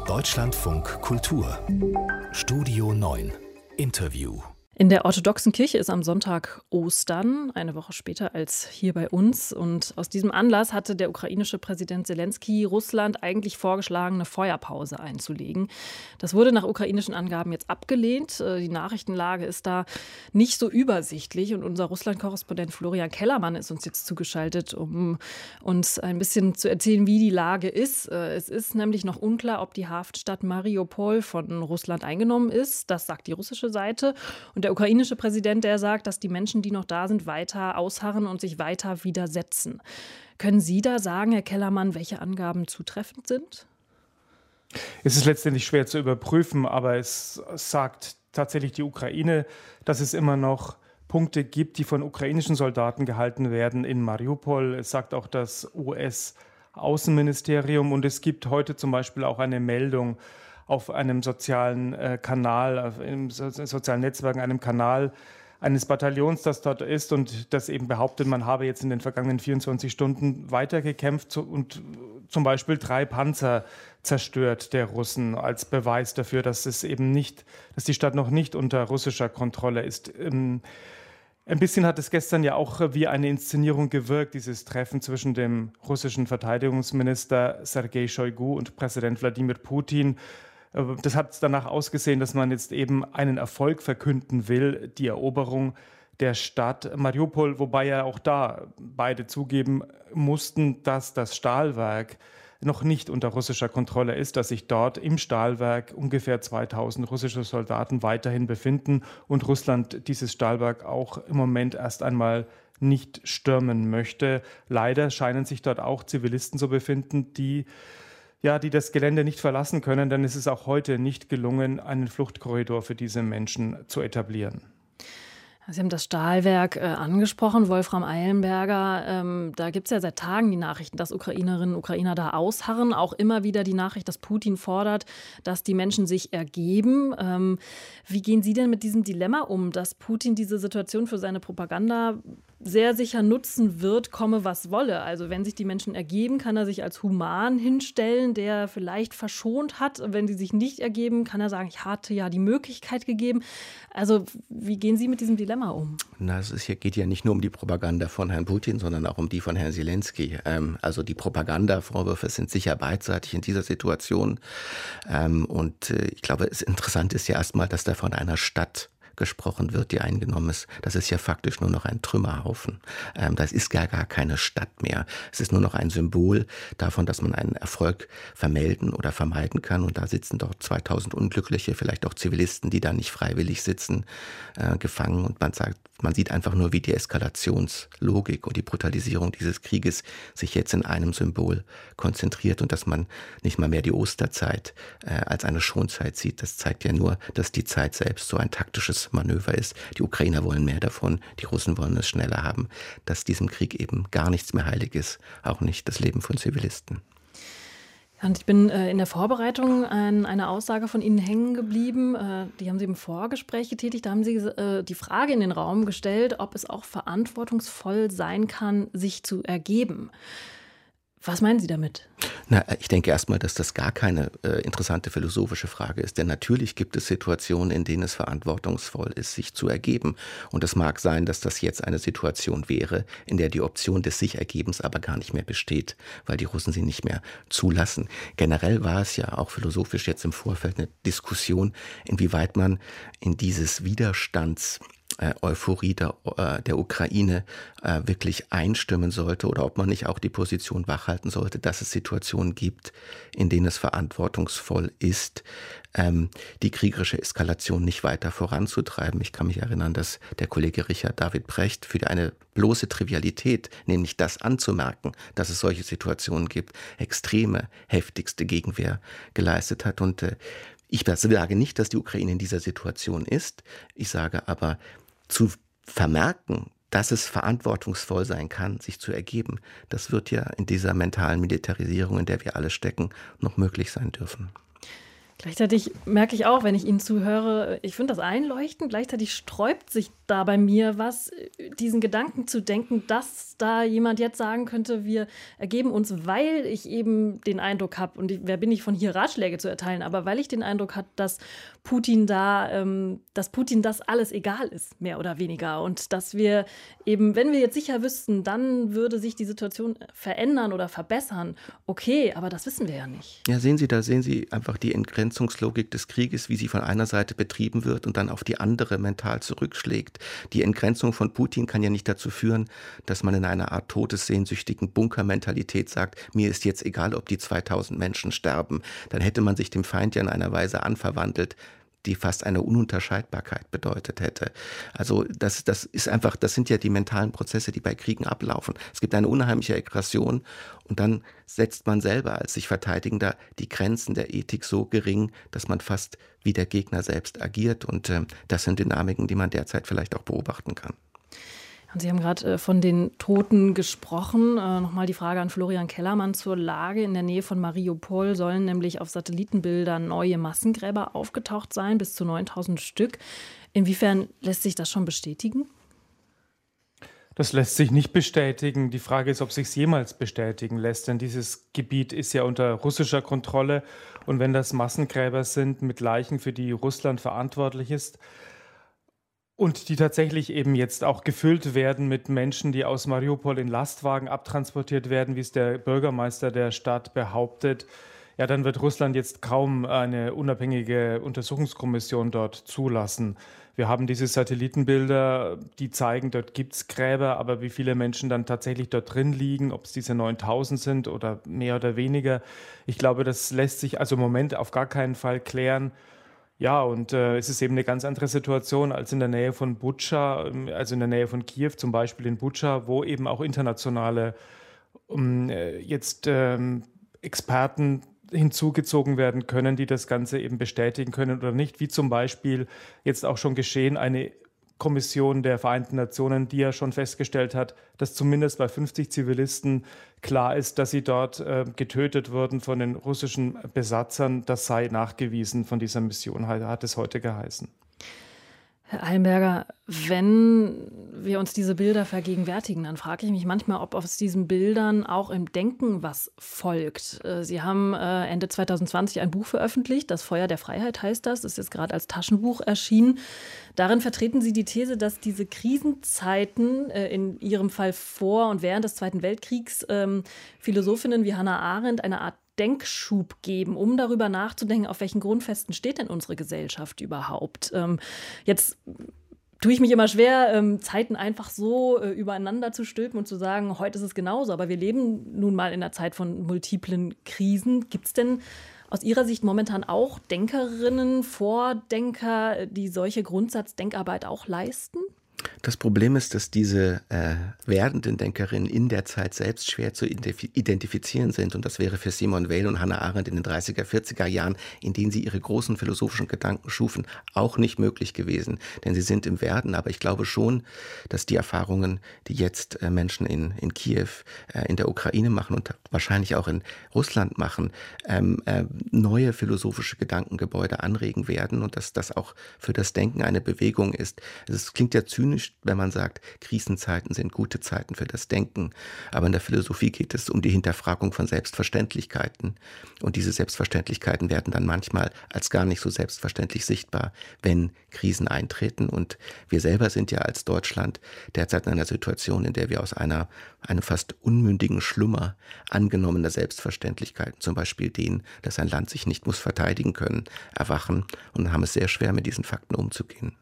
Deutschlandfunk Kultur Studio 9 Interview. In der orthodoxen Kirche ist am Sonntag Ostern, eine Woche später als hier bei uns. Und aus diesem Anlass hatte der ukrainische Präsident Selenskyj Russland eigentlich vorgeschlagen, eine Feuerpause einzulegen. Das wurde nach ukrainischen Angaben jetzt abgelehnt. Die Nachrichtenlage ist da nicht so übersichtlich. Und unser Russland-Korrespondent Florian Kellermann ist uns jetzt zugeschaltet, um uns ein bisschen zu erzählen, wie die Lage ist. Es ist nämlich noch unklar, ob die Hafenstadt Mariupol von Russland eingenommen ist. Das sagt die russische Seite. Und der ukrainische Präsident, der sagt, dass die Menschen, die noch da sind, weiter ausharren und sich weiter widersetzen. Können Sie da sagen, Herr Kellermann, welche Angaben zutreffend sind? Es ist letztendlich schwer zu überprüfen, aber es sagt tatsächlich die Ukraine, dass es immer noch Punkte gibt, die von ukrainischen Soldaten gehalten werden in Mariupol. Es sagt auch das US-Außenministerium und es gibt heute zum Beispiel auch eine Meldung auf einem sozialen Kanal, auf einem sozialen Netzwerk, einem Kanal eines Bataillons, das dort ist und das eben behauptet, man habe jetzt in den vergangenen 24 Stunden weitergekämpft und zum Beispiel 3 Panzer zerstört der Russen als Beweis dafür, dass die Stadt noch nicht unter russischer Kontrolle ist. Ein bisschen hat es gestern ja auch wie eine Inszenierung gewirkt, dieses Treffen zwischen dem russischen Verteidigungsminister Sergei Shoigu und Präsident Wladimir Putin. Das hat danach ausgesehen, dass man jetzt eben einen Erfolg verkünden will, die Eroberung der Stadt Mariupol, wobei ja auch da beide zugeben mussten, dass das Stahlwerk noch nicht unter russischer Kontrolle ist, dass sich dort im Stahlwerk ungefähr 2000 russische Soldaten weiterhin befinden und Russland dieses Stahlwerk auch im Moment erst einmal nicht stürmen möchte. Leider scheinen sich dort auch Zivilisten zu befinden, die das Gelände nicht verlassen können, denn es ist auch heute nicht gelungen, einen Fluchtkorridor für diese Menschen zu etablieren. Sie haben das Stahlwerk angesprochen, Wolfram Eilenberger. Da gibt es ja seit Tagen die Nachrichten, dass Ukrainerinnen und Ukrainer da ausharren. Auch immer wieder die Nachricht, dass Putin fordert, dass die Menschen sich ergeben. Wie gehen Sie denn mit diesem Dilemma um, dass Putin diese Situation für seine Propaganda sehr sicher nutzen wird, komme was wolle? Also wenn sich die Menschen ergeben, kann er sich als human hinstellen, der vielleicht verschont hat. Wenn sie sich nicht ergeben, kann er sagen, ich hatte ja die Möglichkeit gegeben. Also wie gehen Sie mit diesem Dilemma um? Geht ja nicht nur um die Propaganda von Herrn Putin, sondern auch um die von Herrn Selenskyj. Also die Propagandavorwürfe sind sicher beidseitig in dieser Situation. Ich glaube, interessant ist ja erstmal, dass da von einer Stadt gesprochen wird, die eingenommen ist. Das ist ja faktisch nur noch ein Trümmerhaufen. Das ist gar keine Stadt mehr. Es ist nur noch ein Symbol davon, dass man einen Erfolg vermelden oder vermeiden kann. Und da sitzen dort 2000 Unglückliche, vielleicht auch Zivilisten, die da nicht freiwillig sitzen, gefangen. Und man sieht einfach nur, wie die Eskalationslogik und die Brutalisierung dieses Krieges sich jetzt in einem Symbol konzentriert und dass man nicht mal mehr die Osterzeit als eine Schonzeit sieht. Das zeigt ja nur, dass die Zeit selbst so ein taktisches Manöver ist. Die Ukrainer wollen mehr davon, die Russen wollen es schneller haben, dass diesem Krieg eben gar nichts mehr heilig ist, auch nicht das Leben von Zivilisten. Und ich bin in der Vorbereitung an einer Aussage von Ihnen hängen geblieben. Die haben Sie im Vorgespräch getätigt. Da haben Sie die Frage in den Raum gestellt, ob es auch verantwortungsvoll sein kann, sich zu ergeben. Was meinen Sie damit? Ich denke erstmal, dass das gar keine interessante philosophische Frage ist. Denn natürlich gibt es Situationen, in denen es verantwortungsvoll ist, sich zu ergeben. Und es mag sein, dass das jetzt eine Situation wäre, in der die Option des Sich-Ergebens aber gar nicht mehr besteht, weil die Russen sie nicht mehr zulassen. Generell war es ja auch philosophisch jetzt im Vorfeld eine Diskussion, inwieweit man in dieses Euphorie der Ukraine wirklich einstimmen sollte oder ob man nicht auch die Position wachhalten sollte, dass es Situationen gibt, in denen es verantwortungsvoll ist, die kriegerische Eskalation nicht weiter voranzutreiben. Ich kann mich erinnern, dass der Kollege Richard David Precht für eine bloße Trivialität, nämlich das anzumerken, dass es solche Situationen gibt, extreme, heftigste Gegenwehr geleistet hat. Und ich sage nicht, dass die Ukraine in dieser Situation ist. Ich sage aber, zu vermerken, dass es verantwortungsvoll sein kann, sich zu ergeben, das wird ja in dieser mentalen Militarisierung, in der wir alle stecken, noch möglich sein dürfen. Gleichzeitig merke ich auch, wenn ich Ihnen zuhöre, ich finde das einleuchtend, gleichzeitig sträubt sich da bei mir was, diesen Gedanken zu denken, dass da jemand jetzt sagen könnte, wir ergeben uns, weil ich eben den Eindruck habe, und wer bin ich von hier Ratschläge zu erteilen, aber weil ich den Eindruck habe, dass Putin das alles egal ist, mehr oder weniger. Und dass wir eben, wenn wir jetzt sicher wüssten, dann würde sich die Situation verändern oder verbessern. Okay, aber das wissen wir ja nicht. Ja, da sehen Sie einfach die Entgrenzungslogik des Krieges, wie sie von einer Seite betrieben wird und dann auf die andere mental zurückschlägt. Die Entgrenzung von Putin kann ja nicht dazu führen, dass man in einer Art todessehnsüchtigen Bunkermentalität sagt, mir ist jetzt egal, ob die 2000 Menschen sterben. Dann hätte man sich dem Feind ja in einer Weise anverwandelt, die fast eine Ununterscheidbarkeit bedeutet hätte. Also das sind ja die mentalen Prozesse, die bei Kriegen ablaufen. Es gibt eine unheimliche Aggression und dann setzt man selber als sich Verteidigender die Grenzen der Ethik so gering, dass man fast wie der Gegner selbst agiert. Und das sind Dynamiken, die man derzeit vielleicht auch beobachten kann. Und Sie haben gerade von den Toten gesprochen. Nochmal die Frage an Florian Kellermann zur Lage. In der Nähe von Mariupol sollen nämlich auf Satellitenbildern neue Massengräber aufgetaucht sein, bis zu 9000 Stück. Inwiefern lässt sich das schon bestätigen? Das lässt sich nicht bestätigen. Die Frage ist, ob sich es jemals bestätigen lässt, denn dieses Gebiet ist ja unter russischer Kontrolle. Und wenn das Massengräber sind mit Leichen, für die Russland verantwortlich ist, und die tatsächlich eben jetzt auch gefüllt werden mit Menschen, die aus Mariupol in Lastwagen abtransportiert werden, wie es der Bürgermeister der Stadt behauptet, ja, dann wird Russland jetzt kaum eine unabhängige Untersuchungskommission dort zulassen. Wir haben diese Satellitenbilder, die zeigen, dort gibt es Gräber, aber wie viele Menschen dann tatsächlich dort drin liegen, ob es diese 9000 sind oder mehr oder weniger, ich glaube, das lässt sich also im Moment auf gar keinen Fall klären. Ja, und es ist eben eine ganz andere Situation als in der Nähe von Butscha, also in der Nähe von Kiew, zum Beispiel in Butscha, wo eben auch internationale Experten hinzugezogen werden können, die das Ganze eben bestätigen können oder nicht, wie zum Beispiel jetzt auch schon geschehen, eine Kommission der Vereinten Nationen, die ja schon festgestellt hat, dass zumindest bei 50 Zivilisten klar ist, dass sie dort getötet wurden von den russischen Besatzern. Das sei nachgewiesen von dieser Mission, hat es heute geheißen. Herr Eilenberger, wenn wir uns diese Bilder vergegenwärtigen, dann frage ich mich manchmal, ob aus diesen Bildern auch im Denken was folgt. Sie haben Ende 2020 ein Buch veröffentlicht, Das Feuer der Freiheit heißt das. Das ist jetzt gerade als Taschenbuch erschienen. Darin vertreten Sie die These, dass diese Krisenzeiten, in Ihrem Fall vor und während des Zweiten Weltkriegs, Philosophinnen wie Hannah Arendt eine Art Denkschub geben, um darüber nachzudenken, auf welchen Grundfesten steht denn unsere Gesellschaft überhaupt. Jetzt tue ich mich immer schwer, Zeiten einfach so übereinander zu stülpen und zu sagen, heute ist es genauso, aber wir leben nun mal in einer Zeit von multiplen Krisen. Gibt es denn aus Ihrer Sicht momentan auch Denkerinnen, Vordenker, die solche Grundsatzdenkarbeit auch leisten? Das Problem ist, dass diese werdenden Denkerinnen in der Zeit selbst schwer zu identifizieren sind. Und das wäre für Simone Weil und Hannah Arendt in den 30er, 40er Jahren, in denen sie ihre großen philosophischen Gedanken schufen, auch nicht möglich gewesen. Denn sie sind im Werden. Aber ich glaube schon, dass die Erfahrungen, die jetzt Menschen in Kiew, in der Ukraine machen und wahrscheinlich auch in Russland machen, neue philosophische Gedankengebäude anregen werden und dass das auch für das Denken eine Bewegung ist. Es klingt ja zynisch, wenn man sagt, Krisenzeiten sind gute Zeiten für das Denken. Aber in der Philosophie geht es um die Hinterfragung von Selbstverständlichkeiten. Und diese Selbstverständlichkeiten werden dann manchmal als gar nicht so selbstverständlich sichtbar, wenn Krisen eintreten. Und wir selber sind ja als Deutschland derzeit in einer Situation, in der wir aus einem fast unmündigen Schlummer angenommener Selbstverständlichkeiten, zum Beispiel den, dass ein Land sich nicht muss verteidigen können, erwachen und haben es sehr schwer, mit diesen Fakten umzugehen.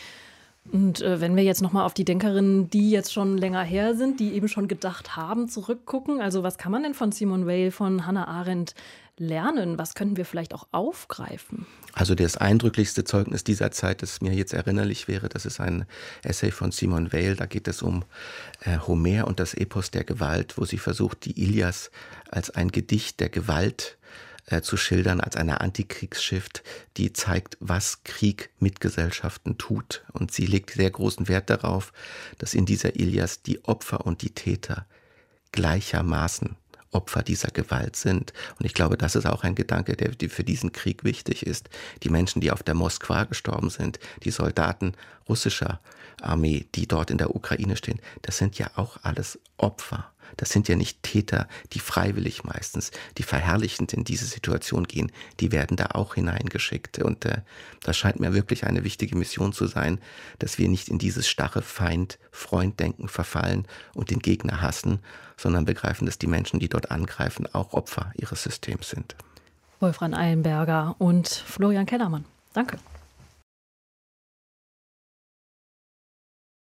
Und wenn wir jetzt nochmal auf die Denkerinnen, die jetzt schon länger her sind, die eben schon gedacht haben, zurückgucken, also was kann man denn von Simone Weil, von Hannah Arendt lernen? Was könnten wir vielleicht auch aufgreifen? Also das eindrücklichste Zeugnis dieser Zeit, das mir jetzt erinnerlich wäre, das ist ein Essay von Simone Weil. Da geht es um Homer und das Epos der Gewalt, wo sie versucht, die Ilias als ein Gedicht der Gewalt zu schildern, als eine Antikriegsschrift, die zeigt, was Krieg mit Gesellschaften tut. Und sie legt sehr großen Wert darauf, dass in dieser Ilias die Opfer und die Täter gleichermaßen Opfer dieser Gewalt sind. Und ich glaube, das ist auch ein Gedanke, der für diesen Krieg wichtig ist. Die Menschen, die auf der Moskwa gestorben sind, die Soldaten russischer Armee, die dort in der Ukraine stehen, das sind ja auch alles Opfer. Das sind ja nicht Täter, die freiwillig meistens, die verherrlichend in diese Situation gehen, die werden da auch hineingeschickt. Und das scheint mir wirklich eine wichtige Mission zu sein, dass wir nicht in dieses starre Feind-Freund-Denken verfallen und den Gegner hassen, sondern begreifen, dass die Menschen, die dort angreifen, auch Opfer ihres Systems sind. Wolfram Eilenberger und Florian Kellermann. Danke.